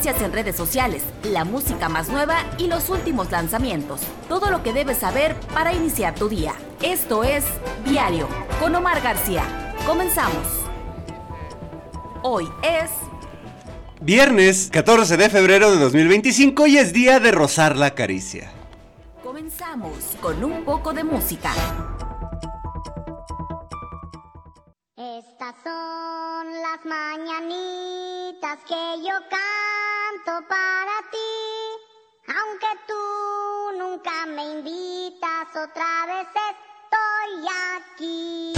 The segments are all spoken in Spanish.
tendencias en redes sociales, la música más nueva y los últimos lanzamientos. Todo lo que debes saber para iniciar tu día. Esto es Diario con Omar García. Comenzamos. Hoy es viernes 14 de febrero de 2025 y es día de rozar la caricia. Comenzamos con un poco de música. Estas son las mañanitas que yo canto para ti. Aunque tú nunca me invitas, otra vez estoy aquí.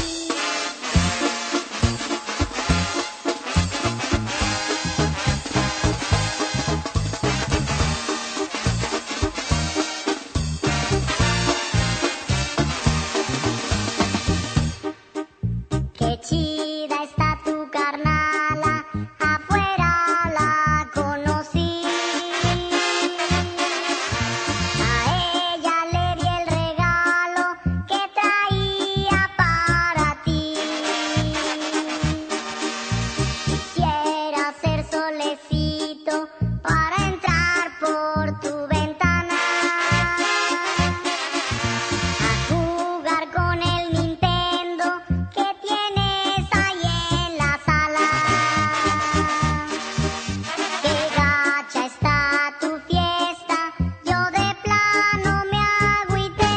Qué chida está tu carnala, afuera la conocí. A ella le di el regalo que traía para ti. Quisiera ser solecito para entrar por tu ventana a jugar con el Nintendo que tienes ahí en la sala. Qué gacha está tu fiesta, yo de plano me agüité.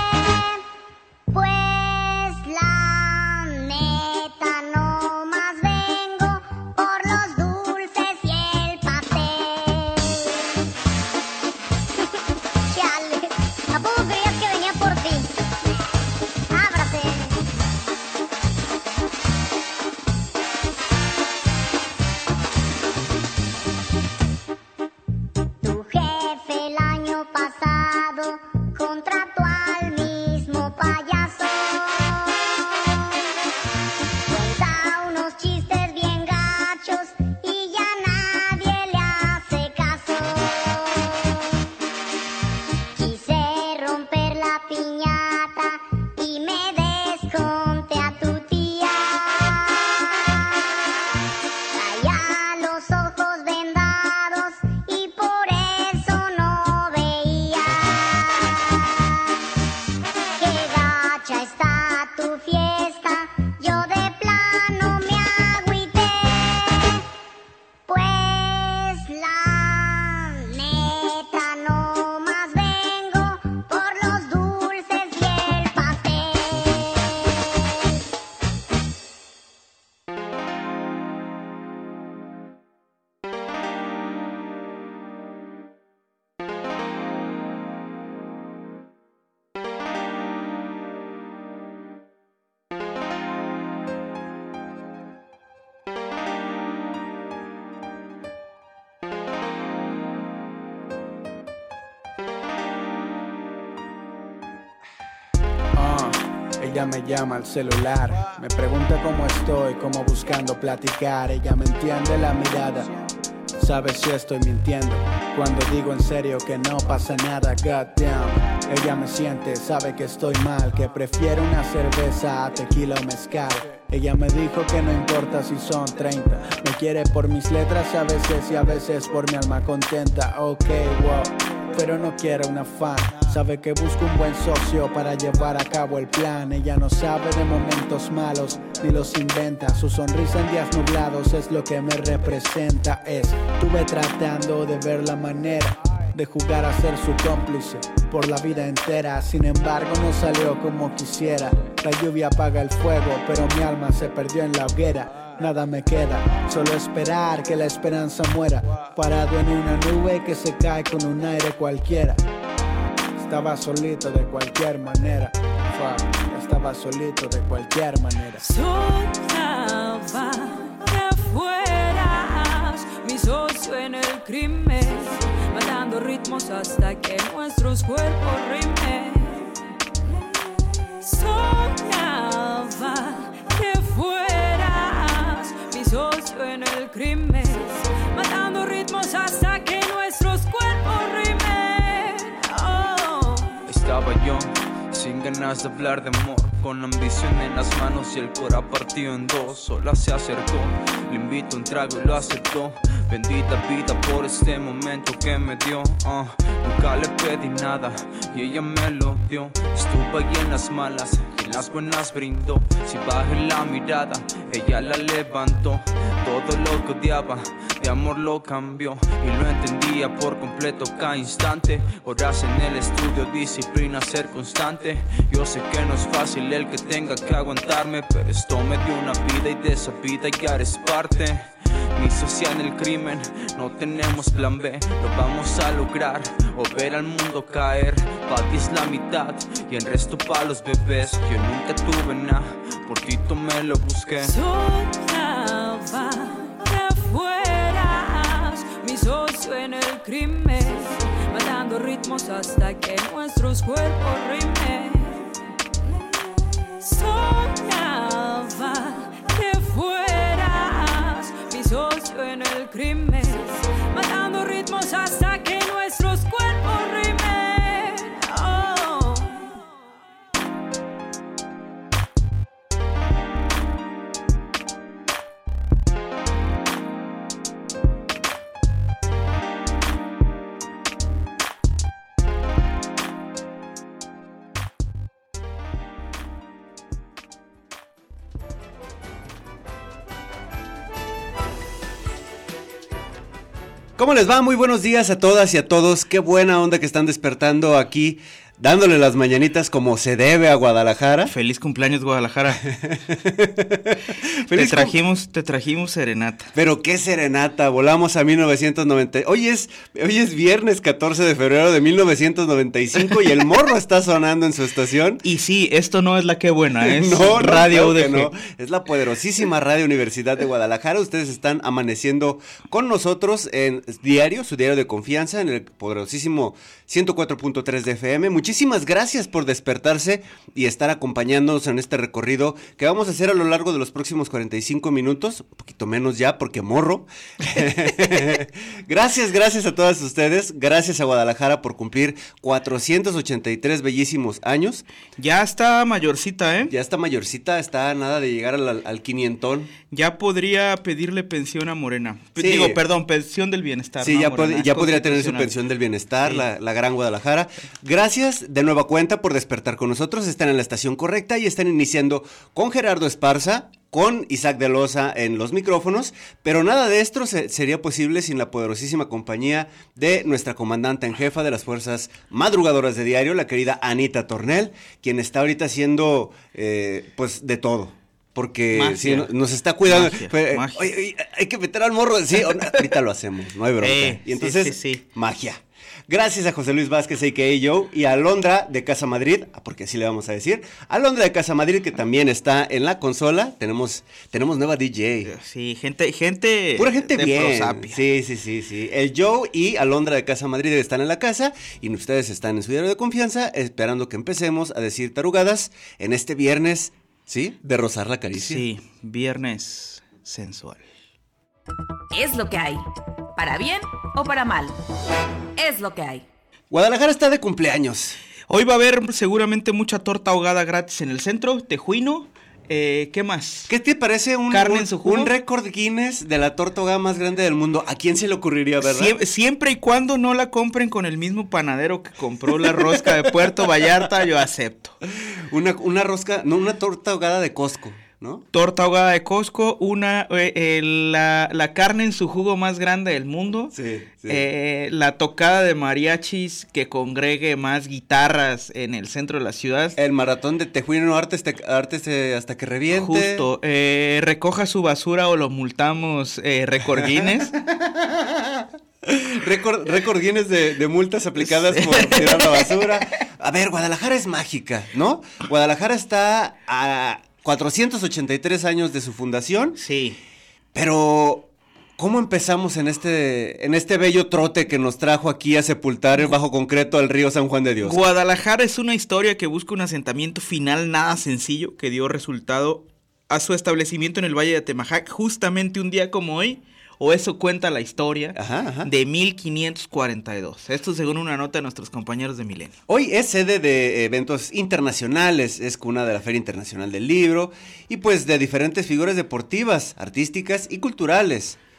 Pues la neta no más vengo por los dulces y el pastel. Chale, ¿a poco creías que venía por ti? Ábrase. Tu jefe el año pasado contrató al mismo payaso. Cuenta unos chistes bien gachos y ya nadie le hace caso. Quise romper la piñata y me desconté a tu tía. Traía los ojos vendados y por eso no veía. Qué gacha está tu fiesta, yo de plano me agüité. Pues la neta no más vengo por los dulces y el pastel. Ella me llama al celular, me pregunta cómo estoy, como buscando platicar. Ella me entiende la mirada, sabe si estoy mintiendo cuando digo en serio que no pasa nada. Goddamn, ella me siente, sabe que estoy mal, que prefiero una cerveza a tequila o mezcal. Ella me dijo que no importa si son 30, me quiere por mis letras a veces y a veces por mi alma contenta. Ok, wow, pero no quiero una fan. Sabe que busco un buen socio para llevar a cabo el plan. Ella no sabe de momentos malos, ni los inventa. Su sonrisa en días nublados es lo que me representa. Estuve tratando de ver la manera de jugar a ser su cómplice por la vida entera. Sin embargo no salió como quisiera. La lluvia apaga el fuego, pero mi alma se perdió en la hoguera. Nada me queda, solo esperar que la esperanza muera. Parado en una nube que se cae con un aire cualquiera. Estaba solito de cualquier manera. Estaba solito de cualquier manera. Soñaba que fueras mi socio en el crimen, matando ritmos hasta que nuestros cuerpos rimen. Soñaba que fueras mi socio en el crimen, matando ritmos hasta que nuestros cuerpos rimen. Estaba yo, sin ganas de hablar de amor, con ambición en las manos y el cora partido en dos. Sola se acercó, le invito un trago y lo aceptó. Bendita vida por este momento que me dio. Nunca le pedí nada y ella me lo dio. Estuve ahí en las malas y en las buenas brindó. Si bajé la mirada, ella la levantó. Todo lo que odiaba, de amor lo cambió. Y lo entendía por completo cada instante. Horas en el estudio, disciplina, ser constante. Yo sé que no es fácil el que tenga que aguantarme, pero esto me dio una vida y de esa vida ya eres parte. Mi socia en el crimen, no tenemos plan B. Lo vamos a lograr o ver al mundo caer. Pa' ti es la mitad y el resto pa' los bebés. Yo nunca tuve nada, por ti me lo busqué. Soñaba que fueras mi socio en el crimen, matando ritmos hasta que nuestros cuerpos rimen. Soñaba que fueras mi socio en el crimen, matando ritmos hasta que nuestros cuerpos rimen. Oh. ¿Cómo les va? Muy buenos días a todas y a todos. Qué buena onda que están despertando aquí, dándole las mañanitas como se debe a Guadalajara. Feliz cumpleaños, Guadalajara. Te trajimos serenata. Pero qué serenata, volamos a 1990. Hoy es viernes 14 de febrero de 1995 y el morro está sonando en su estación. Y sí, esto no es la que buena, es no, Radio claro que UDG. no. Es la poderosísima Radio Universidad de Guadalajara. Ustedes están amaneciendo con nosotros en diario, su diario de confianza, en el poderosísimo 104.3 de FM. Muchísimas gracias por despertarse y estar acompañándonos en este recorrido que vamos a hacer a lo largo de los próximos 45 minutos, un poquito menos ya porque morro. Gracias a todas ustedes, gracias a Guadalajara por cumplir 483 bellísimos años. Ya está mayorcita, ¿eh? Ya está mayorcita, está a nada de llegar al 500. Ya podría pedirle pensión a Morena. Sí. Digo, perdón, pensión del bienestar. Sí, ¿no, ya, Morena? ya podría tener su Constitucional. pensión del bienestar, Sí. la gran Guadalajara. Gracias de nueva cuenta por despertar con nosotros, están en la estación correcta y están iniciando con Gerardo Esparza, con Isaac de Loza en los micrófonos, pero nada de esto sería posible sin la poderosísima compañía de nuestra comandante en jefa de las fuerzas madrugadoras de diario, la querida Anita Tornel, quien está ahorita haciendo pues de todo. Porque Magia. sí, nos está cuidando. Magia. Oye, hay que meter al morro. Sí, ahorita lo hacemos, no hay bronca. Y entonces, sí. magia. Gracias a José Luis Vázquez, a.k.a. Joe, y a Alondra de Casa Madrid, porque así le vamos a decir. Alondra de Casa Madrid, que también está en la consola. Tenemos nueva DJ. Sí, gente Pura gente de bien. prosapia. Sí. El Joe y Alondra de Casa Madrid están en la casa y ustedes están en su diario de confianza esperando que empecemos a decir tarugadas en este viernes, ¿sí? De rozar la caricia. Sí, viernes sensual. Es lo que hay. Para bien o para mal. Es lo que hay. Guadalajara está de cumpleaños. Hoy va a haber seguramente mucha torta ahogada gratis en el centro, tejuino. ¿Qué más? ¿Qué te parece Carne en su jugo. un récord Guinness de la torta ahogada más grande del mundo? ¿A quién se le ocurriría, verdad? Siempre y cuando no la compren con el mismo panadero que compró la rosca de Puerto Vallarta, yo acepto. Una torta ahogada de Costco, ¿no? Torta ahogada de Costco, la carne en su jugo más grande del mundo. Sí. La tocada de mariachis que congregue más guitarras en el centro de la ciudad. El maratón de Tejuino arte hasta que reviente. Justo, recoja su basura o lo multamos, récord Guinness. Récord Guinness de multas aplicadas por tirar la basura. A ver, Guadalajara es mágica, ¿no? Guadalajara está a 483 años de su fundación. Sí. Pero ¿cómo empezamos en este bello trote que nos trajo aquí a sepultar el bajo concreto al río San Juan de Dios? Guadalajara es una historia que busca un asentamiento final nada sencillo que dio resultado a su establecimiento en el Valle de Atemajac justamente un día como hoy, o eso cuenta la historia, de 1542. Esto según una nota de nuestros compañeros de Milenio. Hoy es sede de eventos internacionales, es cuna de la Feria Internacional del Libro y pues de diferentes figuras deportivas, artísticas y culturales.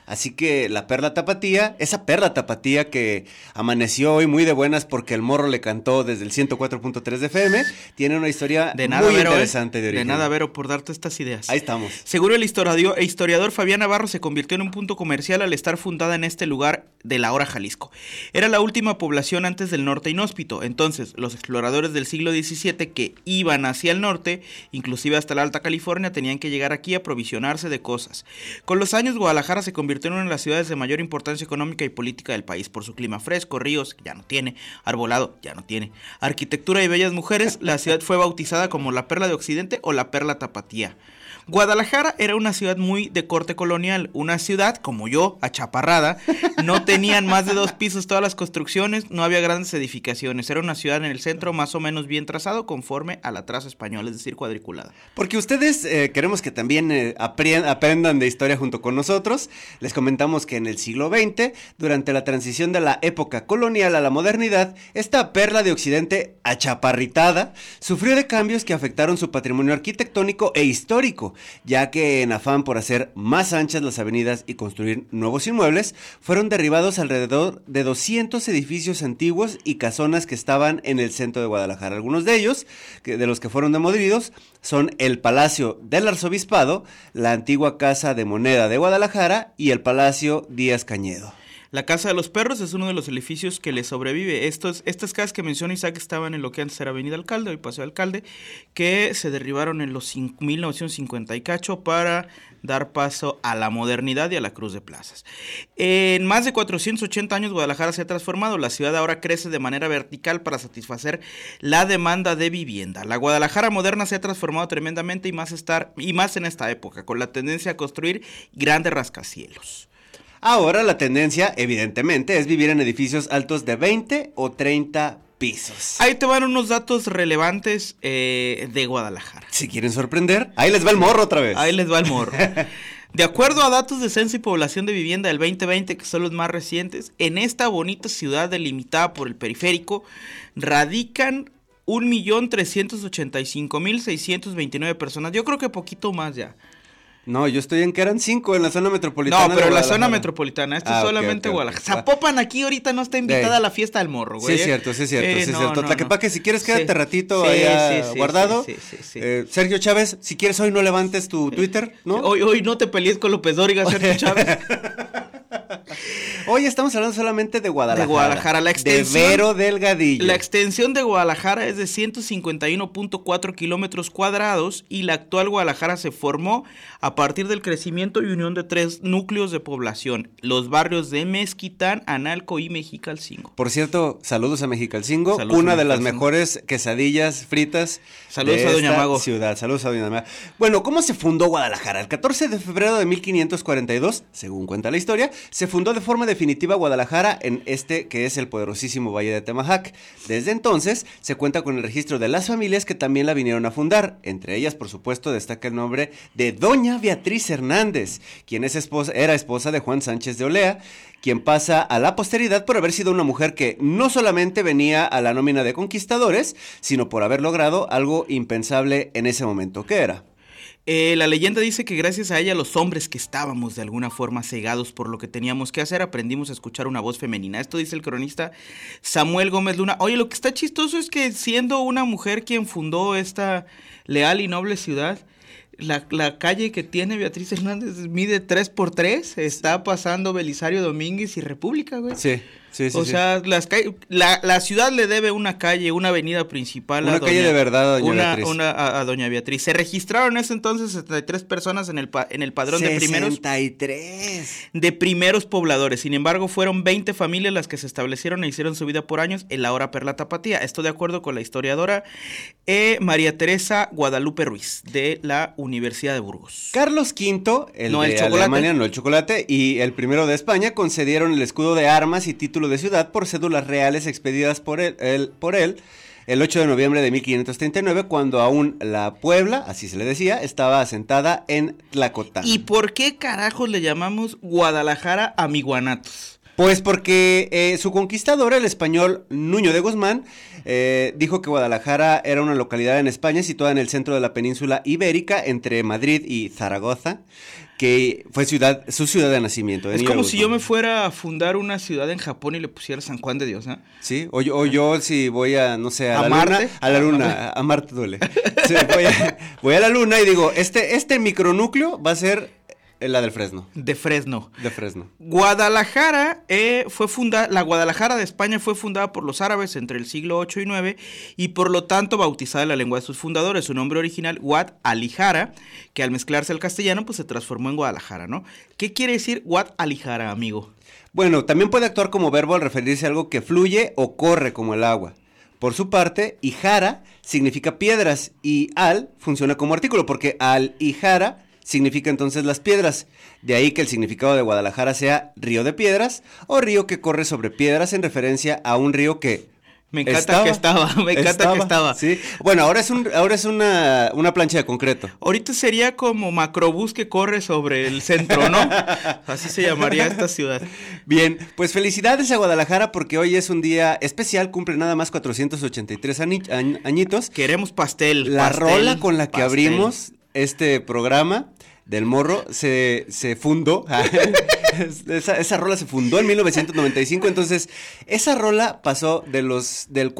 Así que la perla tapatía, esa perla tapatía que amaneció hoy muy de buenas porque el morro le cantó desde el 104.3 de FM, tiene una historia muy interesante de origen. De nada, Vero, por darte estas ideas. Ahí estamos. Seguro el historiador Fabián Navarro se convirtió en un punto comercial al estar fundada en este lugar de la ahora Jalisco. Era la última población antes del norte inhóspito. Entonces, los exploradores del siglo XVII que iban hacia el norte, inclusive hasta la Alta California, tenían que llegar aquí a aprovisionarse de cosas. Con los años, Guadalajara se convirtió en una de las ciudades de mayor importancia económica y política del país. Por su clima fresco, ríos, ya no tiene, arbolado, ya no tiene, arquitectura y bellas mujeres, la ciudad fue bautizada como la Perla de Occidente o la Perla Tapatía. Guadalajara era una ciudad muy de corte colonial, una ciudad, como yo, achaparrada, no tenían más de 2 pisos todas las construcciones, no había grandes edificaciones, era una ciudad en el centro más o menos bien trazado conforme a la traza española, es decir, cuadriculada. Porque ustedes queremos que también aprendan de historia junto con nosotros. Les comentamos que en el siglo XX, durante la transición de la época colonial a la modernidad, esta perla de Occidente achaparritada sufrió de cambios que afectaron su patrimonio arquitectónico e histórico, ya que en afán por hacer más anchas las avenidas y construir nuevos inmuebles, fueron derribados alrededor de 200 edificios antiguos y casonas que estaban en el centro de Guadalajara. Algunos de ellos, de los que fueron demolidos, son el Palacio del Arzobispado, la antigua Casa de Moneda de Guadalajara y el Palacio Díaz Cañedo. La Casa de los Perros es uno de los edificios que le sobrevive. Estas casas que menciona Isaac estaban en lo que antes era Avenida Alcalde, hoy Paseo Alcalde, que se derribaron en los 1950 y cacho para dar paso a la modernidad y a la cruz de plazas. En más de 480 años Guadalajara se ha transformado. La ciudad ahora crece de manera vertical para satisfacer la demanda de vivienda. La Guadalajara moderna se ha transformado tremendamente y más en esta época, con la tendencia a construir grandes rascacielos. Ahora la tendencia, evidentemente, es vivir en edificios altos de 20 o 30 pisos. Ahí te van unos datos relevantes de Guadalajara. Si quieren sorprender, ahí les va el morro otra vez. Ahí les va el morro. De acuerdo a datos de Censo y Población de Vivienda del 2020, que son los más recientes, en esta bonita ciudad delimitada por el periférico, radican 1,385,629 personas. Yo creo que poquito más ya. No, yo estoy en que eran 5 en la zona metropolitana. No, pero la zona metropolitana, esto es solamente okay. Guadalajara. Zapopan aquí ahorita no está invitada a la fiesta del morro, güey. Sí, es cierto. Tlaquepaque, si quieres quédate ratito guardado. Sí. Sergio Chávez, si quieres hoy no levantes tu Twitter, ¿no? Hoy no te pelees con López Dóriga, Sergio Chávez. Hoy estamos hablando solamente de Guadalajara. De Guadalajara, la extensión. De Vero Delgadillo. La extensión de Guadalajara es de 151.4 kilómetros cuadrados y la actual Guadalajara se formó a partir del crecimiento y unión de 3 núcleos de población, los barrios de Mezquitán, Analco y Mexicalcingo. Por cierto, saludos a Mexicalcingo, una de las mejores quesadillas fritas de a Doña Mago. Ciudad. Saludos a Doña Mago. Bueno, ¿cómo se fundó Guadalajara? El 14 de febrero de 1542, según cuenta la historia, se fundó de forma definitiva Guadalajara en que es el poderosísimo Valle de Temajac. Desde entonces se cuenta con el registro de las familias que también la vinieron a fundar. Entre ellas, por supuesto, destaca el nombre de Doña Beatriz Hernández, quien era esposa de Juan Sánchez de Olea, quien pasa a la posteridad por haber sido una mujer que no solamente venía a la nómina de conquistadores, sino por haber logrado algo impensable en ese momento. ¿Qué era? La leyenda dice que gracias a ella los hombres que estábamos de alguna forma cegados por lo que teníamos que hacer, aprendimos a escuchar una voz femenina. Esto dice el cronista Samuel Gómez Luna. Oye, lo que está chistoso es que siendo una mujer quien fundó esta leal y noble ciudad, la calle que tiene Beatriz Hernández mide 3x3, está pasando Belisario Domínguez y República, güey. Sí. O sea, la ciudad le debe una calle, una avenida principal a calle de verdad a Beatriz. A Doña Beatriz. Se registraron en ese entonces 63 personas en el padrón 63 de primeros pobladores. Sin embargo, fueron 20 familias las que se establecieron e hicieron su vida por años en la hora Perla Tapatía. Esto de acuerdo con la historiadora María Teresa Guadalupe Ruiz, de la Universidad de Burgos. Carlos V, el Alemania, no el chocolate, y el primero de España concedieron el escudo de armas y título de ciudad por cédulas reales expedidas por él el 8 de noviembre de 1539, cuando aún la Puebla, así se le decía, estaba asentada en Tlacotán. ¿Y por qué carajos le llamamos Guadalajara a Miguanatos? Pues porque su conquistador, el español Nuño de Guzmán, dijo que Guadalajara era una localidad en España situada en el centro de la península ibérica, entre Madrid y Zaragoza, que fue su ciudad de nacimiento. Es como si yo me fuera a fundar una ciudad en Japón y le pusiera San Juan de Dios, ¿eh? Sí, o yo si voy a, no sé, ¿A Marte? A la luna, a Marte duele. Sí, voy a la luna y digo, este micronúcleo va a ser la del Fresno. De Fresno. De Fresno. Guadalajara la Guadalajara de España fue fundada por los árabes entre el siglo 8 y 9 y por lo tanto bautizada en la lengua de sus fundadores. Su nombre original, Guadalajara, que al mezclarse al castellano pues se transformó en Guadalajara, ¿no? ¿Qué quiere decir Guadalajara, amigo? Bueno, también puede actuar como verbo al referirse a algo que fluye o corre como el agua. Por su parte, ijara significa piedras y al funciona como artículo porque al y jara significa entonces las piedras. De ahí que el significado de Guadalajara sea río de piedras o río que corre sobre piedras en referencia a un río que me encanta que estaba. Sí. Bueno, ahora es una plancha de concreto. Ahorita sería como macrobús que corre sobre el centro, ¿no? Así se llamaría esta ciudad. Bien, pues felicidades a Guadalajara porque hoy es un día especial, cumple nada más 483 añitos. Queremos pastel. La rola con la que abrimos este programa del Morro se fundó. Esa rola se fundó en 1995, entonces esa rola pasó del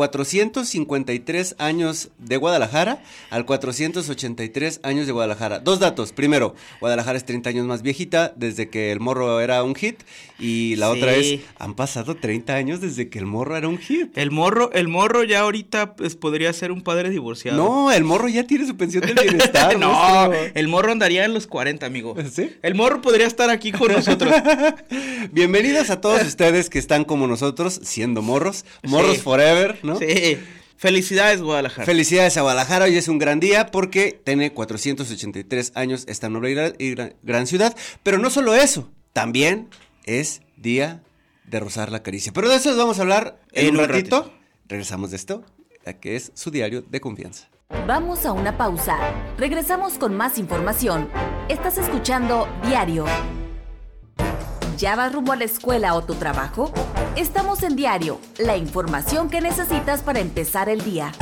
453 años de Guadalajara al 483 años de Guadalajara. Dos datos, primero, Guadalajara es 30 años más viejita desde que el Morro era un hit y la otra es, han pasado 30 años desde que el Morro era un hit. El Morro ya ahorita pues, podría ser un padre divorciado. No, el Morro ya tiene su pensión del bienestar. No, el Morro andaría en los 40, amigo. ¿Sí? El Morro podría estar aquí con nosotros. Bienvenidos a todos ustedes que están como nosotros, siendo morros forever, ¿no? Sí. Felicidades, Guadalajara. Felicidades a Guadalajara, hoy es un gran día porque tiene 483 años esta noble y gran ciudad, pero no solo eso, también es día de rozar la caricia. Pero de eso vamos a hablar en un ratito. Regresamos de esto, que es su diario de confianza. Vamos a una pausa. Regresamos con más información. Estás escuchando Diario. ¿Ya vas rumbo a la escuela o tu trabajo? Estamos en Diario, la información que necesitas para empezar el día.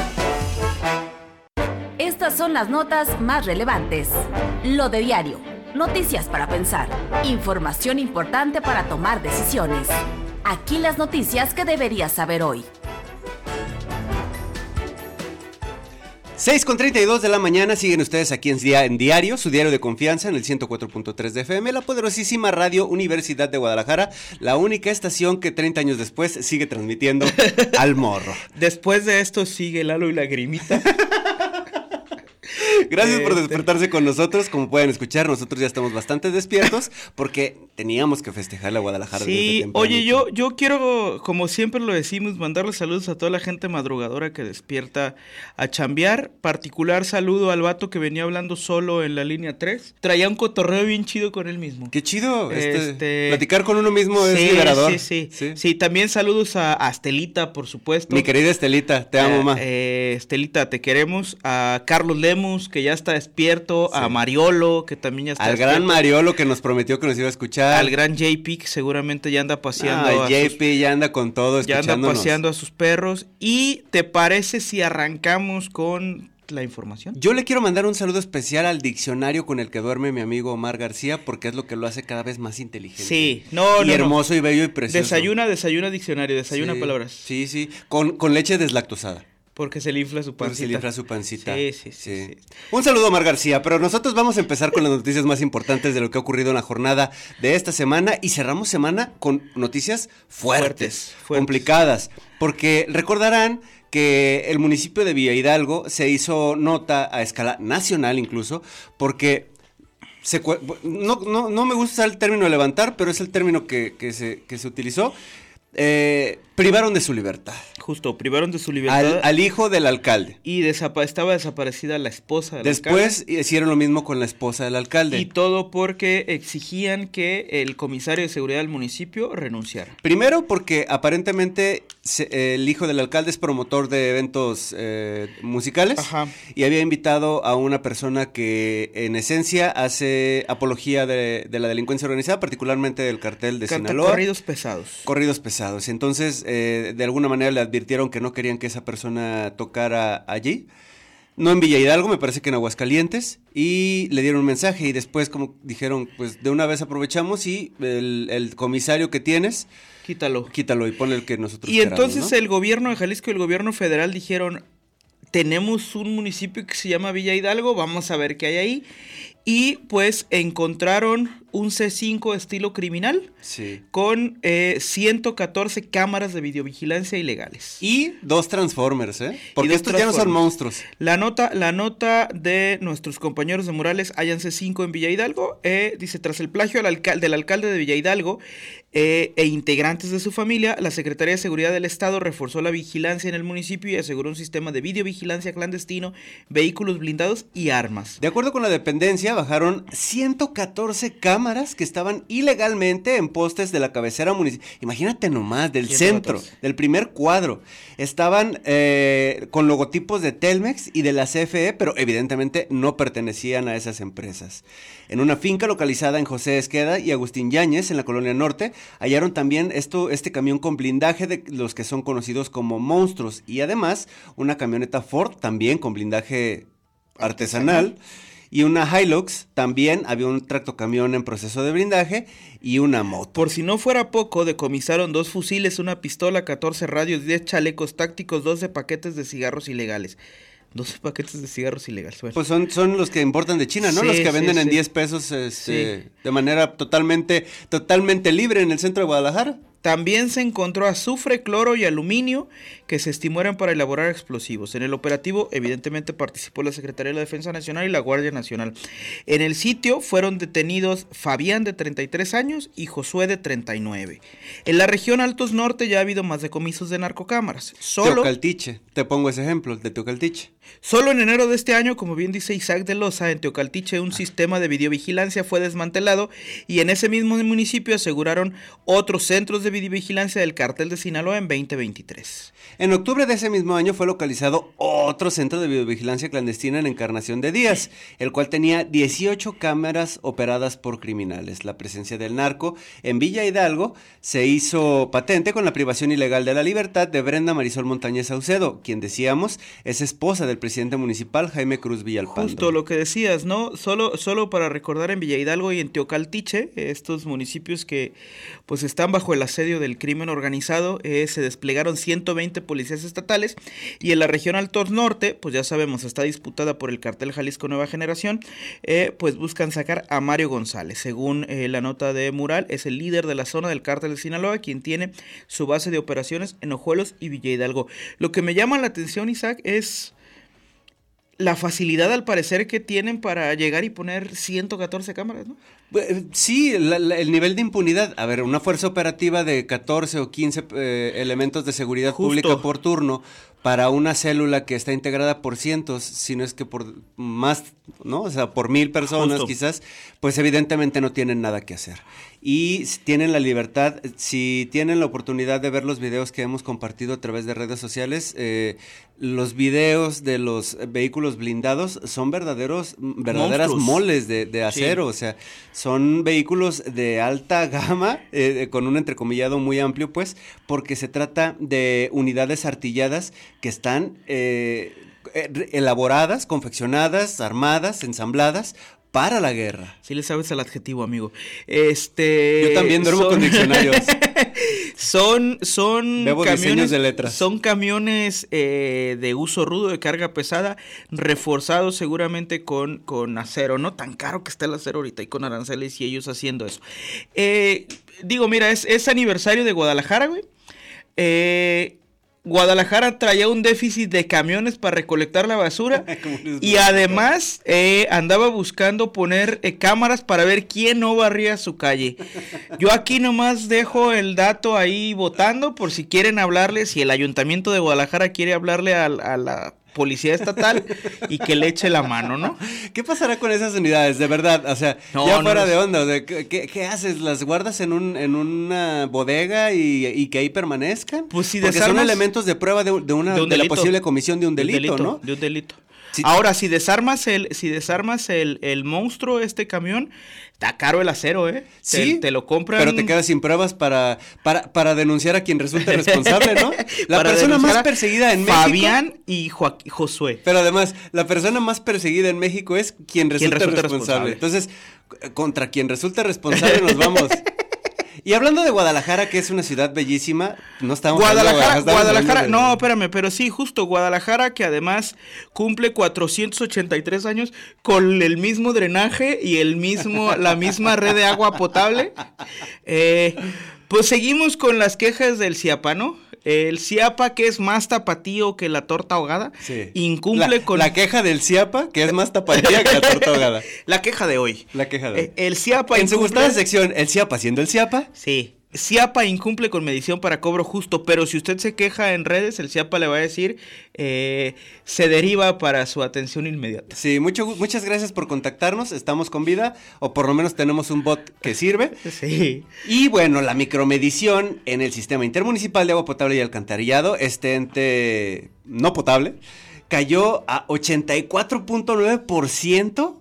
Estas son las notas más relevantes. Lo de Diario, noticias para pensar, información importante para tomar decisiones. Aquí las noticias que deberías saber hoy. 6:32 de la mañana, siguen ustedes aquí en Diario, su diario de confianza en el 104.3 de FM, la poderosísima Radio Universidad de Guadalajara, la única estación que 30 años después sigue transmitiendo al Morro. Después de esto sigue Lalo y Lagrimita. Gracias por despertarse con nosotros. Como pueden escuchar, nosotros ya estamos bastante despiertos porque teníamos que festejar la Guadalajara. Sí, oye, yo quiero, como siempre lo decimos, mandarle saludos a toda la gente madrugadora que despierta a chambear. Particular saludo al vato que venía hablando solo en la línea 3. Traía un cotorreo bien chido con él mismo. Qué chido, platicar con uno mismo es liberador. Sí, también saludos a Estelita, por supuesto. Mi querida Estelita, te amo, ma. Estelita, te queremos. A Carlos Lemus, que ya está despierto, a Mariolo, que también ya está despierto. Al gran Mariolo que nos prometió que nos iba a escuchar. Al gran JP, que seguramente ya anda paseando. JP ya anda con todo, escuchándonos. Ya anda paseando a sus perros. ¿Y te parece si arrancamos con la información? Yo le quiero mandar un saludo especial al diccionario con el que duerme mi amigo Omar García, porque es lo que lo hace cada vez más inteligente. Sí, hermoso y bello y precioso. Desayuna diccionario, desayuna palabras. Sí, con leche deslactosada. Porque se le infla su pancita. Sí. Un saludo a Omar García, pero nosotros vamos a empezar con las noticias más importantes de lo que ha ocurrido en la jornada de esta semana y cerramos semana con noticias fuertes. Complicadas, porque recordarán que el municipio de Villa Hidalgo se hizo nota a escala nacional incluso, porque no me gusta el término levantar, pero es el término que se utilizó. Privaron de su libertad. Justo, privaron de su libertad. Al hijo del alcalde. Y estaba desaparecida la esposa del alcalde. Después hicieron lo mismo con la esposa del alcalde. Y todo porque exigían que el comisario de seguridad del municipio renunciara. Primero porque aparentemente el hijo del alcalde es promotor de eventos musicales. Ajá. Y había invitado a una persona que en esencia hace apología de la delincuencia organizada, particularmente del cartel de Sinaloa. Corridos pesados. Entonces, de alguna manera le advirtieron que no querían que esa persona tocara allí. No en Villa Hidalgo, me parece que en Aguascalientes, y le dieron un mensaje y después como dijeron, pues de una vez aprovechamos y el comisario que tienes, quítalo y ponle el que nosotros Y queramos, entonces ¿no? el gobierno de Jalisco y el gobierno federal dijeron, tenemos un municipio que se llama Villa Hidalgo, vamos a ver qué hay ahí. Y pues encontraron un C5 estilo criminal con 114 cámaras de videovigilancia ilegales. Y 2 Transformers, porque estos ya no son monstruos. La nota de nuestros compañeros de Murales, hayan C5 en Villa Hidalgo, dice, tras el plagio del alcalde de Villa Hidalgo e integrantes de su familia, la Secretaría de Seguridad del Estado reforzó la vigilancia en el municipio y aseguró un sistema de videovigilancia clandestino, vehículos blindados y armas. De acuerdo con la dependencia, bajaron 114 cámaras que estaban ilegalmente en postes de la cabecera municipal. Imagínate nomás, del centro, del primer cuadro. Estaban con logotipos de Telmex y de la CFE, pero evidentemente no pertenecían a esas empresas. En una finca localizada en José Esqueda y Agustín Yáñez, en la Colonia Norte, hallaron también este camión con blindaje de los que son conocidos como monstruos. Y además, una camioneta Ford también con blindaje artesanal. Y una Hilux, también había un tractocamión en proceso de blindaje y una moto. Por si no fuera poco, decomisaron 2 fusiles, una pistola, 14 radios, 10 chalecos tácticos, 12 paquetes de cigarros ilegales. 12 paquetes de cigarros ilegales. Bueno. Pues son los que importan de China, ¿no? Sí, los que venden en 10 pesos de manera totalmente libre en el centro de Guadalajara. También se encontró azufre, cloro y aluminio que se estimó eran para elaborar explosivos. En el operativo, evidentemente, participó la Secretaría de la Defensa Nacional y la Guardia Nacional. En el sitio fueron detenidos Fabián, de 33 años, y Josué, de 39. En la región Altos Norte ya ha habido más decomisos de narcocámaras. Teocaltiche, te pongo ese ejemplo, el de Teocaltiche. Solo en enero de este año, como bien dice Isaac de Loza, en Teocaltiche un sistema de videovigilancia fue desmantelado y en ese mismo municipio aseguraron otros centros de videovigilancia del Cártel de Sinaloa en 2023. En octubre de ese mismo año fue localizado otro centro de videovigilancia clandestina en Encarnación de Díaz, el cual tenía 18 cámaras operadas por criminales. La presencia del narco en Villa Hidalgo se hizo patente con la privación ilegal de la libertad de Brenda Marisol Montañez Saucedo, quien decíamos es esposa del presidente municipal Jaime Cruz Villalpando. Justo lo que decías, ¿no? Solo para recordar, en Villa Hidalgo y en Teocaltiche, estos municipios que pues están bajo el asedio del crimen organizado, se desplegaron 120 policías estatales, y en la región Altos Norte, pues ya sabemos, está disputada por el cartel Jalisco Nueva Generación, pues buscan sacar a Mario González. Según la nota de Mural, es el líder de la zona del cártel de Sinaloa, quien tiene su base de operaciones en Ojuelos y Villa Hidalgo. Lo que me llama la atención, Isaac, es la facilidad al parecer que tienen para llegar y poner 114 cámaras, ¿no? Sí, el nivel de impunidad. A ver, una fuerza operativa de 14 o 15 elementos de seguridad pública por turno para una célula que está integrada por cientos, si no es que por más, ¿no? O sea, por 1000 personas quizás, pues evidentemente no tienen nada que hacer. Y si tienen la libertad, si tienen la oportunidad de ver los videos que hemos compartido a través de redes sociales, los videos de los vehículos blindados son verdaderas moles de acero, sí. O sea, son vehículos de alta gama, con un entrecomillado muy amplio, pues, porque se trata de unidades artilladas que están elaboradas, confeccionadas, armadas, ensambladas para la guerra. Sí le sabes el adjetivo, amigo. Yo también duermo con diccionarios. Son camiones de letras. Son camiones de uso rudo, de carga pesada, reforzados seguramente con acero. No tan caro que está el acero ahorita, y con aranceles y ellos haciendo eso. Digo, mira, es aniversario de Guadalajara, güey. Guadalajara traía un déficit de camiones para recolectar la basura y además andaba buscando poner cámaras para ver quién no barría su calle. Yo aquí nomás dejo el dato ahí votando por si quieren hablarle, si el Ayuntamiento de Guadalajara quiere hablarle a la policía estatal y que le eche la mano, ¿no? ¿Qué pasará con esas unidades? De verdad, o sea, fuera de onda, o sea, ¿qué haces? ¿Las guardas en una bodega y que ahí permanezcan? Pues si porque son elementos de prueba de la posible comisión de un delito, ¿no? De un delito. Sí. Ahora, si desarmas el monstruo, este camión, está caro el acero, ¿eh? Sí, te lo compran. pero te quedas sin pruebas para denunciar a quien resulte responsable, ¿no? La persona más perseguida en México. Fabián y Josué. Pero además, la persona más perseguida en México es quien resulta responsable. Entonces, contra quien resulte responsable nos vamos. Y hablando de Guadalajara, que es una ciudad bellísima, no estamos Guadalajara, no, espérame, pero sí, justo Guadalajara, que además cumple 483 años con el mismo drenaje y la misma red de agua potable. Pues seguimos con las quejas del Ciapa, ¿no? El Ciapa, que es más tapatío que la torta ahogada, sí. Incumple con... La queja del Ciapa, que es más tapatía que la torta ahogada. La queja de hoy. La queja de hoy. El Ciapa en su gustada sección, el Ciapa siendo el Ciapa. Sí. Ciapa incumple con medición para cobro justo, pero si usted se queja en redes, el Ciapa le va a decir, se deriva para su atención inmediata. Sí, muchas gracias por contactarnos, estamos con vida, o por lo menos tenemos un bot que sirve. Sí. Y bueno, la micromedición en el Sistema Intermunicipal de Agua Potable y Alcantarillado, este ente no potable, cayó a 84.9%,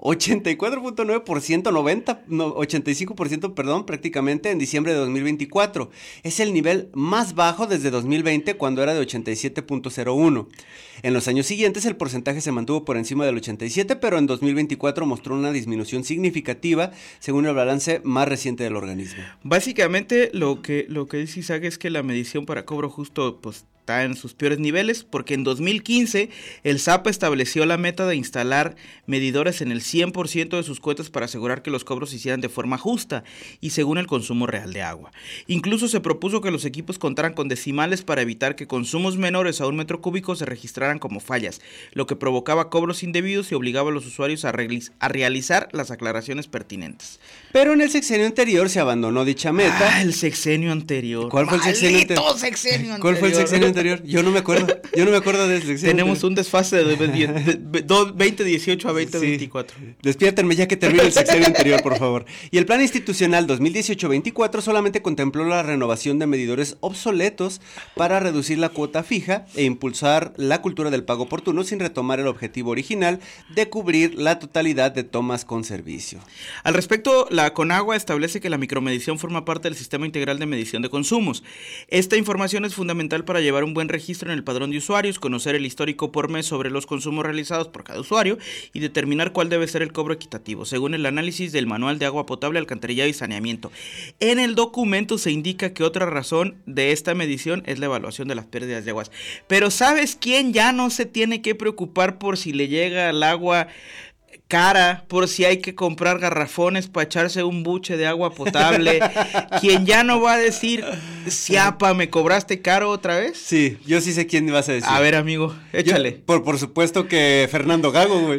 85%, perdón, prácticamente en diciembre de 2024. Es el nivel más bajo desde 2020, cuando era de 87.01. En los años siguientes el porcentaje se mantuvo por encima del 87, pero en 2024 mostró una disminución significativa, según el balance más reciente del organismo. Básicamente lo que dice Isaac es que la medición para cobro justo, pues, está en sus peores niveles, porque en 2015 el SAPA estableció la meta de instalar medidores en el 100% de sus cuentas para asegurar que los cobros se hicieran de forma justa y según el consumo real de agua. Incluso se propuso que los equipos contaran con decimales para evitar que consumos menores a 1 metro cúbico se registraran como fallas, lo que provocaba cobros indebidos y obligaba a los usuarios a realizar las aclaraciones pertinentes. Pero en el sexenio anterior se abandonó dicha meta. El sexenio anterior. ¿Cuál fue el sexenio anterior? ¿Cuál fue el sexenio anterior? Yo no me acuerdo del sexenio. Tenemos un desfase de 2018 a 2024. Sí. Despiértenme ya que termine el sexenio anterior, por favor. Y el plan institucional 2018-24 solamente contempló la renovación de medidores obsoletos para reducir la cuota fija e impulsar la cultura del pago oportuno, sin retomar el objetivo original de cubrir la totalidad de tomas con servicio. Al respecto, la Conagua establece que la micromedición forma parte del sistema integral de medición de consumos. Esta información es fundamental para llevar un buen registro en el padrón de usuarios, conocer el histórico por mes sobre los consumos realizados por cada usuario y determinar cuál debe ser el cobro equitativo, según el análisis del Manual de Agua Potable, Alcantarillado y Saneamiento. En el documento se indica que otra razón de esta medición es la evaluación de las pérdidas de aguas. Pero ¿sabes quién ya no se tiene que preocupar por si le llega el agua cara, por si hay que comprar garrafones para echarse un buche de agua potable? ¿Quién ya no va a decir, Ciapa, me cobraste caro otra vez? Sí, yo sí sé quién vas a decir. A ver, amigo, échale. Por supuesto que Fernando Gago, güey.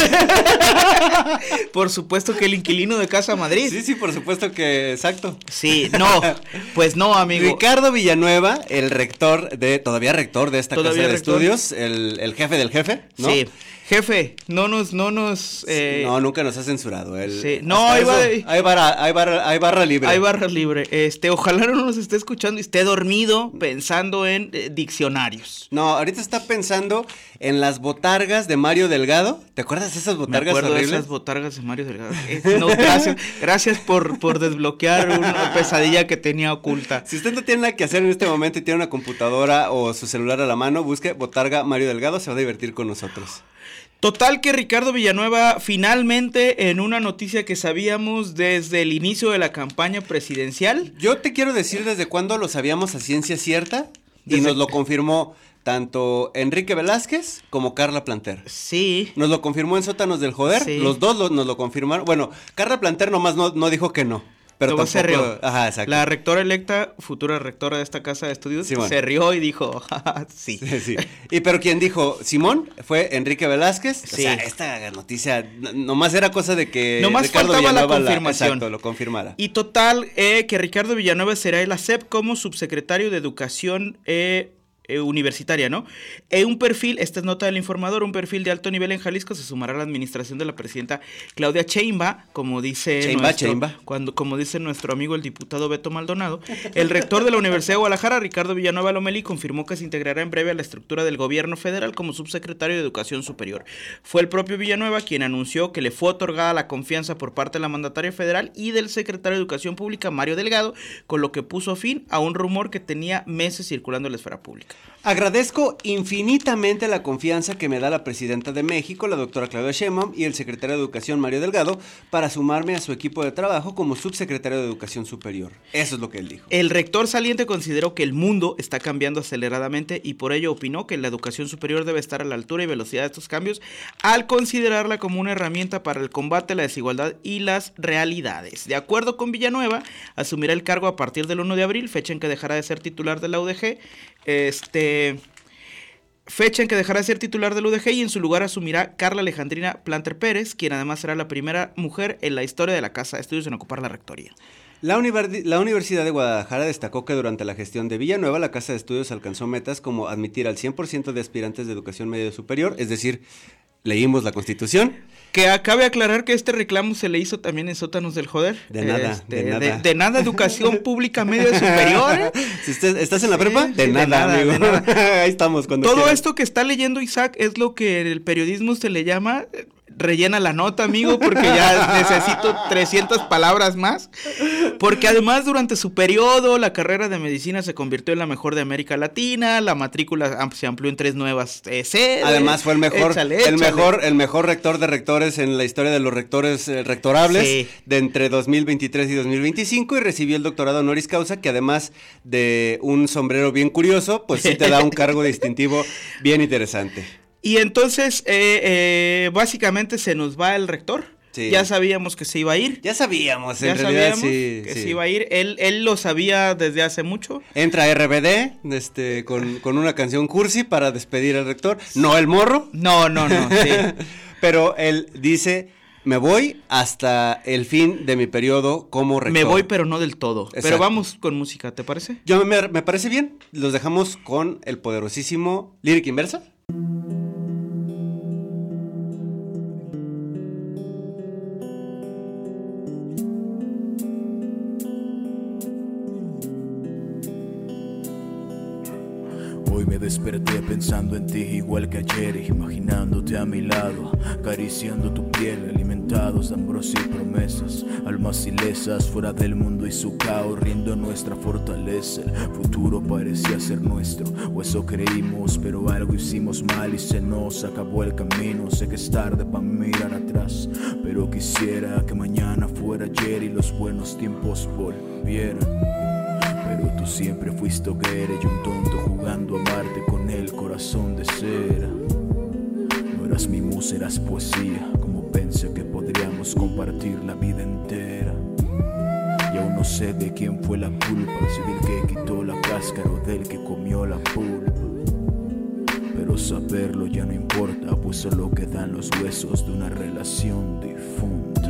Por supuesto que el inquilino de Casa Madrid. Sí, por supuesto que, exacto. Sí, no, pues no, amigo. Ricardo Villanueva, el todavía rector de esta casa de estudios, el jefe del jefe, ¿no? Sí. Jefe, no nos... No, nunca nos ha censurado. Sí. No, hay barra libre. Hay barra libre. Ojalá no nos esté escuchando y esté dormido pensando en diccionarios. No, ahorita está pensando en las botargas de Mario Delgado. ¿Te acuerdas de esas botargas horribles? Me acuerdo de esas botargas de Mario Delgado. No, gracias por desbloquear una pesadilla que tenía oculta. Si usted no tiene nada que hacer en este momento y tiene una computadora o su celular a la mano, busque botarga Mario Delgado, se va a divertir con nosotros. Total que Ricardo Villanueva finalmente, en una noticia que sabíamos desde el inicio de la campaña presidencial. Yo te quiero decir desde cuándo lo sabíamos a ciencia cierta y nos lo confirmó tanto Enrique Velázquez como Carla Planter. Sí. Nos lo confirmó en Sótanos del Joder, sí. Los dos nos lo confirmaron. Bueno, Carla Planter nomás no dijo que no. Pero tampoco, se rió. Ajá, exacto. La rectora electa, futura rectora de esta casa de estudios, sí, bueno, se rió y dijo, sí. Sí. Pero quien dijo Simón fue Enrique Velázquez. Sí. O sea, esta noticia nomás era cosa de que nomás Ricardo faltaba Villanueva la confirmación. Exacto, lo confirmara. Y total, que Ricardo Villanueva será el ASEP como subsecretario de Educación universitaria, ¿no? Un perfil, esta es nota del Informador, un perfil de alto nivel en Jalisco se sumará a la administración de la presidenta Claudia Sheinbaum, como dice como dice nuestro amigo el diputado Beto Maldonado. El rector de la Universidad de Guadalajara, Ricardo Villanueva Lomelí, confirmó que se integrará en breve a la estructura del gobierno federal como subsecretario de Educación Superior. Fue el propio Villanueva quien anunció que le fue otorgada la confianza por parte de la mandataria federal y del secretario de Educación Pública, Mario Delgado, con lo que puso fin a un rumor que tenía meses circulando en la esfera pública. Agradezco infinitamente la confianza que me da la presidenta de México, la doctora Claudia Sheinbaum, y el secretario de Educación, Mario Delgado, para sumarme a su equipo de trabajo como subsecretario de Educación Superior. Eso es lo que él dijo. El rector saliente consideró que el mundo está cambiando aceleradamente y por ello opinó que la educación superior debe estar a la altura y velocidad de estos cambios al considerarla como una herramienta para el combate a la desigualdad y las realidades. De acuerdo con Villanueva, asumirá el cargo a partir del 1 de abril, fecha en que dejará de ser titular de la UDG, y en su lugar asumirá Carla Alejandrina Planter Pérez, quien además será la primera mujer en la historia de la Casa de Estudios en ocupar la rectoría. La Universidad de Guadalajara destacó que durante la gestión de Villanueva, la Casa de Estudios alcanzó metas como admitir al 100% de aspirantes de educación media superior, es decir, leímos la Constitución. Que acabe aclarar que este reclamo se le hizo también en Sótanos del Joder. De nada. De nada, educación pública media superior. Si ¿Estás en la prepa? De nada, amigo. De nada. Ahí estamos. Todo quieras. Esto que está leyendo Isaac es lo que el periodismo se le llama... Rellena la nota, amigo, porque ya necesito 300 palabras más. Porque además durante su periodo la carrera de medicina se convirtió en la mejor de América Latina, la matrícula se amplió en 3 nuevas sedes. Además fue el mejor rector de rectores en la historia de los rectores rectorables de entre 2023 y 2025 y recibió el doctorado honoris causa, que además de un sombrero bien curioso, pues sí te da un cargo distintivo bien interesante. Y entonces, básicamente se nos va el rector. Sí. Ya sabíamos que se iba a ir. Ya sabíamos, en realidad que se iba a ir. Él lo sabía desde hace mucho. Entra RBD con una canción cursi para despedir al rector. No el morro. No, sí. Pero él dice... Me voy hasta el fin de mi periodo como rector. Me voy, pero no del todo. Exacto. Pero vamos con música, ¿te parece? Me parece bien. Los dejamos con el poderosísimo Lírica Inversa. Hoy me desperté pensando en ti igual que ayer, imaginándote a mi lado, acariciando tu piel, alimentados de ambrosia y promesas, almas ilesas fuera del mundo y su caos, riendo nuestra fortaleza. El futuro parecía ser nuestro, o eso creímos, pero algo hicimos mal y se nos acabó el camino. Sé que es tarde para mirar atrás, pero quisiera que mañana fuera ayer y los buenos tiempos volvieran. Pero tú siempre fuiste hoguera y un tonto jugando a amarte con el corazón de cera. No eras mi musa, eras poesía, como pensé que podríamos compartir la vida entera. Y aún no sé de quién fue la culpa, si del que quitó la cáscara o del que comió la pulpa. Pero saberlo ya no importa, pues solo quedan los huesos de una relación difunta.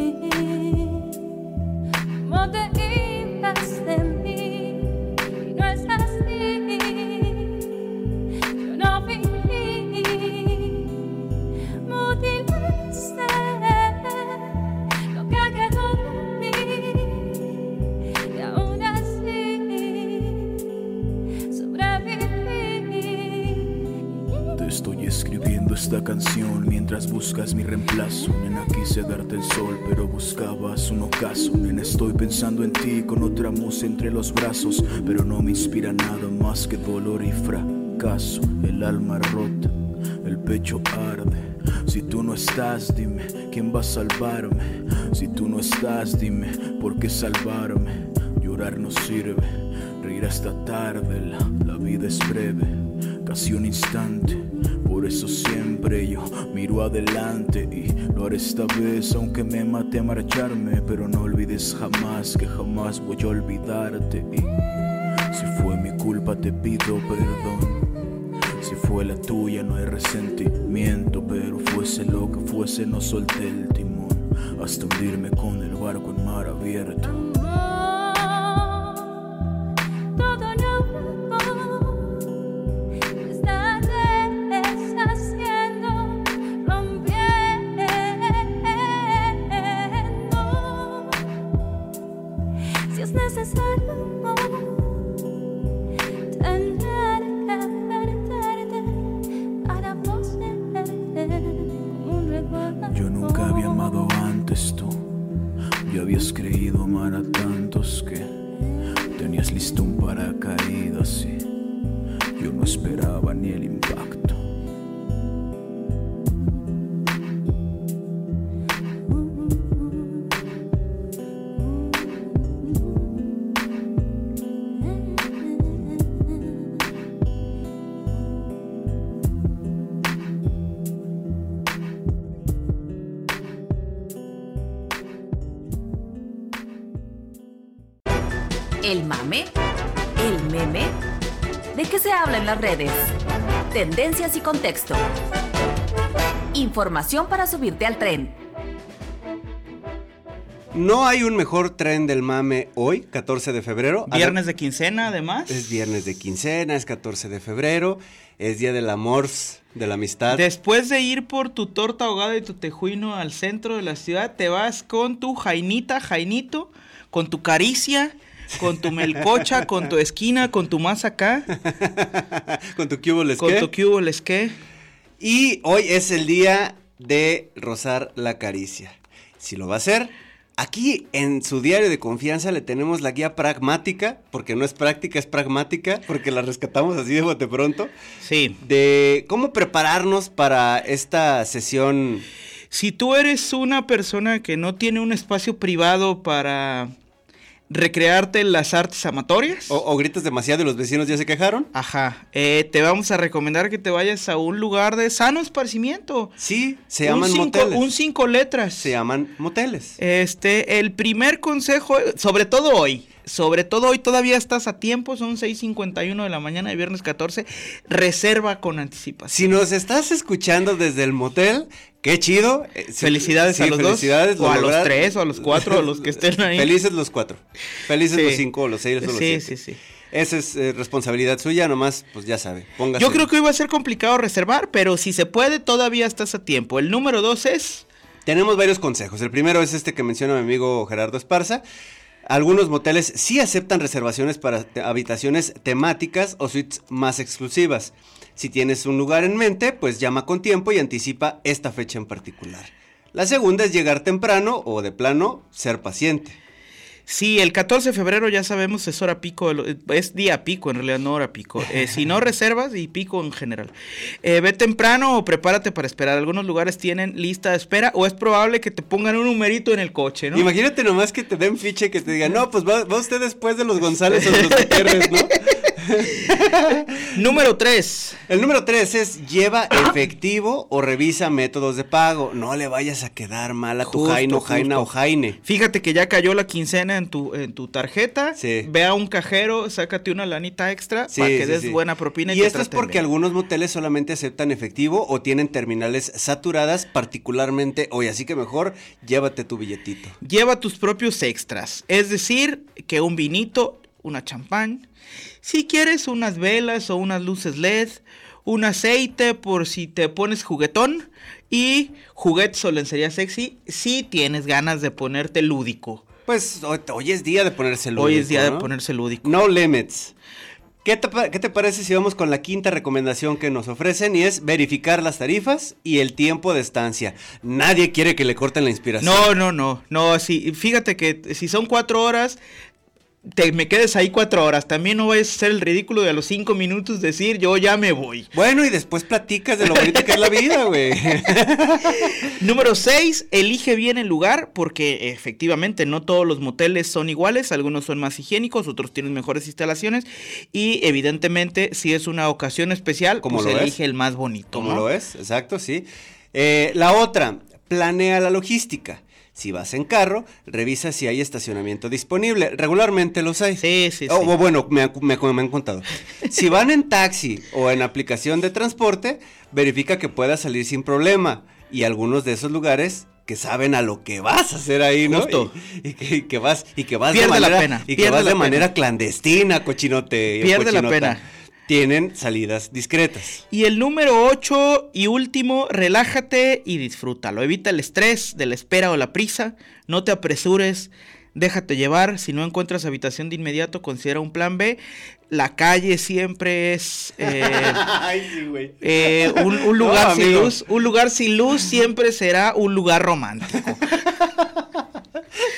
¿Cómo te ibas de mí? Esta canción mientras buscas mi reemplazo. Nena, quise darte el sol pero buscabas un ocaso. Nena, estoy pensando en ti con otra musa entre los brazos, pero no me inspira nada más que dolor y fracaso. El alma rota, el pecho arde. Si tú no estás, dime, ¿quién va a salvarme? Si tú no estás, dime, ¿por qué salvarme? Llorar no sirve, reír hasta tarde. La vida es breve, casi un instante. Por eso siempre yo miro adelante y lo haré esta vez aunque me mate a marcharme. Pero no olvides jamás que jamás voy a olvidarte. Y si fue mi culpa te pido perdón, si fue la tuya no hay resentimiento. Pero fuese lo que fuese no solté el timón hasta hundirme con el barco en mar abierto. Todo naufragó amar a tantos que tenías listo un paracaídas y yo no esperaba ni el impacto. ¿El mame? ¿El meme? ¿De qué se habla en las redes? Tendencias y contexto. Información para subirte al tren. No hay un mejor tren del mame hoy, 14 de febrero. Viernes de quincena, además. Es viernes de quincena, es 14 de febrero, es día del amor, de la amistad. Después de ir por tu torta ahogada y tu tejuino al centro de la ciudad, te vas con tu jainito, con tu caricia, con tu melcocha, con tu esquina, con tu más acá. Con tu cubo lesqué. Con tu cubo lesqué. Y hoy es el día de rozar la caricia. Si lo va a hacer, aquí en su diario de confianza le tenemos la guía pragmática, porque no es práctica, es pragmática, porque la rescatamos así de bote pronto. Sí. De cómo prepararnos para esta sesión. Si tú eres una persona que no tiene un espacio privado para recrearte en las artes amatorias. O gritas demasiado y los vecinos ya se quejaron. Ajá. Te vamos a recomendar que te vayas a un lugar de sano esparcimiento. Sí, se llaman moteles. Un 5 letras. Se llaman moteles. El primer consejo, sobre todo hoy todavía estás a tiempo, son 6:51 de la mañana de viernes 14, reserva con anticipación. Si nos estás escuchando desde el motel, qué chido. Felicidades a los felicidades, dos, o a los 3, o a los 4, o los que estén ahí. Felices los 4, felices los 5, o los 6, o los 7. Sí. Esa es responsabilidad suya, nomás, pues ya sabe, póngase. Yo creo que hoy va a ser complicado reservar, pero si se puede, todavía estás a tiempo. El número 2 es... Tenemos varios consejos. El primero es este que menciona mi amigo Gerardo Esparza. Algunos moteles sí aceptan reservaciones para habitaciones temáticas o suites más exclusivas. Si tienes un lugar en mente, pues llama con tiempo y anticipa esta fecha en particular. La segunda es llegar temprano o de plano ser paciente. Sí, el 14 de febrero ya sabemos es hora pico, es día pico en realidad, no hora pico. Si no reservas y pico en general. Ve temprano o prepárate para esperar. Algunos lugares tienen lista de espera o es probable que te pongan un numerito en el coche, ¿no? Imagínate nomás que te den ficha y que te digan, no, pues va usted después de los González o de los Gutiérrez, ¿no? Número 3. El número 3 es lleva efectivo o revisa métodos de pago. No le vayas a quedar mal a tu Jaino, Jaina o Jaine. Fíjate que ya cayó la quincena en tu tarjeta. Sí. Ve a un cajero, sácate una lanita extra para que des buena propina. Y esto es porque algunos moteles solamente aceptan efectivo o tienen terminales saturadas, particularmente hoy. Así que mejor llévate tu billetito. Lleva tus propios extras. Es decir, que un vinito, una champán. Si quieres unas velas o unas luces LED, un aceite por si te pones juguetón y juguetes o lencería sexy si tienes ganas de ponerte lúdico. Pues hoy es día de ponerse lúdico. Hoy es día de ponerse lúdico. No limits. ¿Qué te parece si vamos con la quinta recomendación que nos ofrecen? Y es verificar las tarifas y el tiempo de estancia. Nadie quiere que le corten la inspiración. No, sí, fíjate que si son 4 horas... me quedes ahí 4 horas. También no vayas a hacer el ridículo de a los 5 minutos decir yo ya me voy. Bueno, y después platicas de lo bonita que es la vida, güey. Número 6, elige bien el lugar, porque efectivamente no todos los moteles son iguales, algunos son más higiénicos, otros tienen mejores instalaciones y evidentemente si es una ocasión especial, pues elige el más bonito. Como ¿no? lo es, exacto, sí. La otra, planea la logística. Si vas en carro, revisa si hay estacionamiento disponible. Regularmente los hay. Sí. O bueno, me han contado. Si van en taxi o en aplicación de transporte, verifica que puedas salir sin problema. Y algunos de esos lugares que saben a lo que vas a hacer ahí, ¿no? Justo. Y que vas pierde la pena. Y que vas de manera clandestina, cochinote. Pierde la pena. Tienen salidas discretas. Y el número 8 y último, relájate y disfrútalo. Evita el estrés de la espera o la prisa. No te apresures, déjate llevar. Si no encuentras habitación de inmediato, considera un plan B. La calle siempre es Ay, sí, güey. Un lugar sin luz. Un lugar sin luz siempre será un lugar romántico.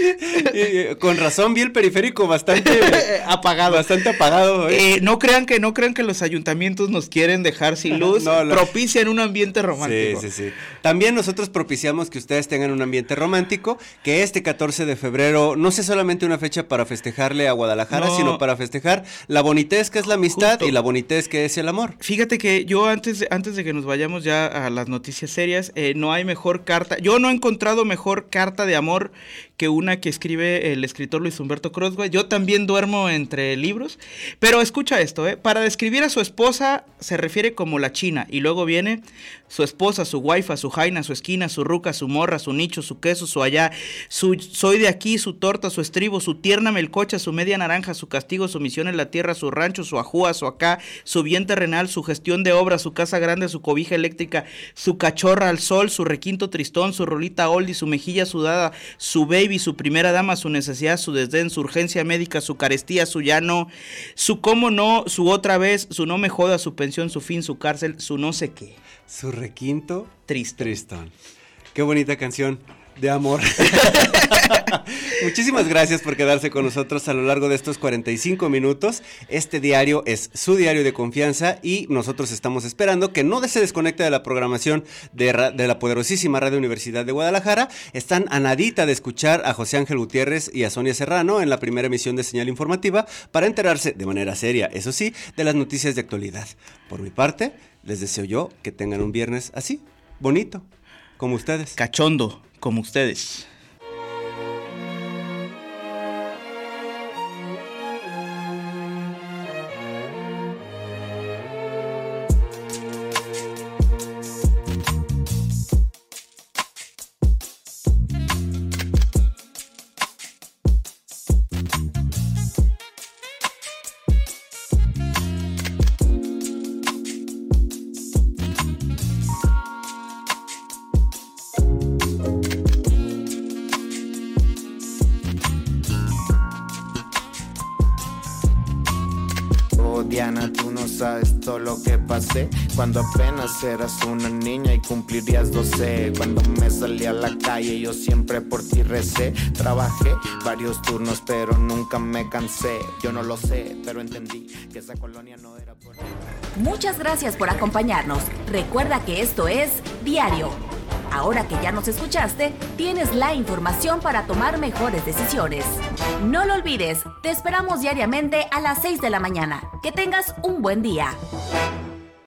Con razón vi el periférico bastante apagado. Bastante apagado. No crean que los ayuntamientos nos quieren dejar sin luz. Propician un ambiente romántico. Sí. También nosotros propiciamos que ustedes tengan un ambiente romántico, que este 14 de febrero no sea solamente una fecha para festejarle a Guadalajara, sino para festejar la bonitez que es la amistad y la bonitez que es el amor. Fíjate que yo antes de que nos vayamos ya a las noticias serias, no hay mejor carta. Yo no he encontrado mejor carta de amor que una que escribe el escritor Luis Humberto Croswell. Yo también duermo entre libros, pero escucha esto, para describir a su esposa se refiere como la china, y luego viene su esposa, su waifa, su jaina, su esquina, su ruca, su morra, su nicho, su queso, su allá, su soy de aquí, su torta, su estribo, su tierna melcocha, su media naranja, su castigo, su misión en la tierra, su rancho, su ajúa, su acá, su bien terrenal, su gestión de obra, su casa grande, su cobija eléctrica, su cachorra al sol, su requinto tristón, su rolita oldie, su mejilla sudada, su baby, su primera dama, su necesidad, su desdén, su urgencia médica, su carestía, su ya no, su cómo no, su otra vez, su no me joda, su pensión, su fin, su cárcel, su no sé qué. Su requinto tristón. Qué bonita canción de amor. Muchísimas gracias por quedarse con nosotros a lo largo de estos 45 minutos. Este diario es su diario de confianza y nosotros estamos esperando que no se desconecte de la programación de la poderosísima Radio Universidad de Guadalajara. Están a nadita de escuchar a José Ángel Gutiérrez y a Sonia Serrano en la primera emisión de Señal Informativa para enterarse de manera seria, eso sí, de las noticias de actualidad. Por mi parte, les deseo yo que tengan un viernes así, bonito, como ustedes. Cachondo, como ustedes. Diana, tú no sabes todo lo que pasé cuando apenas eras una niña y cumplirías 12. Cuando me salí a la calle yo siempre por ti recé. Trabajé varios turnos pero nunca me cansé. Yo no lo sé, pero entendí que esa colonia no era por... Muchas gracias por acompañarnos. Recuerda que esto es Diario. Ahora que ya nos escuchaste, tienes la información para tomar mejores decisiones. No lo olvides, te esperamos diariamente a las 6 de la mañana. Que tengas un buen día.